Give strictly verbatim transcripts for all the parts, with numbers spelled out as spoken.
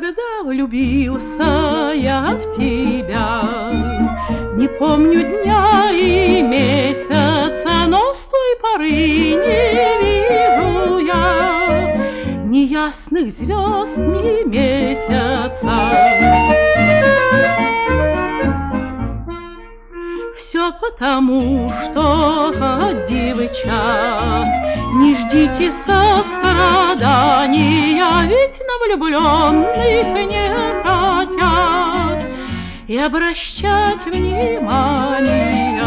Когда влюбился я в тебя, не помню дня и месяца, но с той поры не вижу я ни ясных звезд, ни месяца. Все потому, что от девчат не ждите сострадания, ведь на влюбленных не хотят и обращать внимания.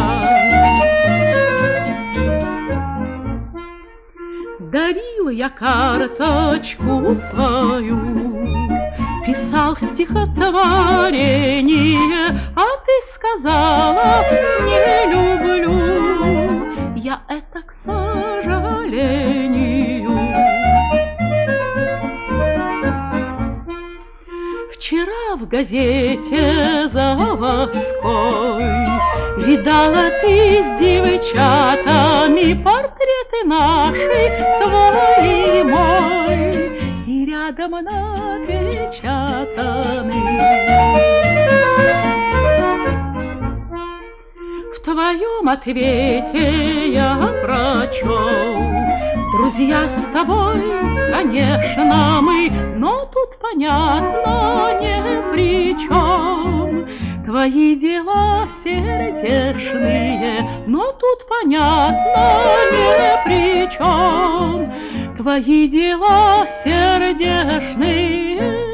Дарил я карточку свою, писал стихотворение, а ты сказала: не люблю я это, к сожалению. Вчера в газете заводской видала ты с девчатами портреты наши, твой и мой, и рядом напечатаны. В твоем ответе я прочел: друзья с тобой, конечно, мы, но тут понятно ни при чем. Твои дела сердечные, но тут понятно ни при чем. Твои дела сердечные.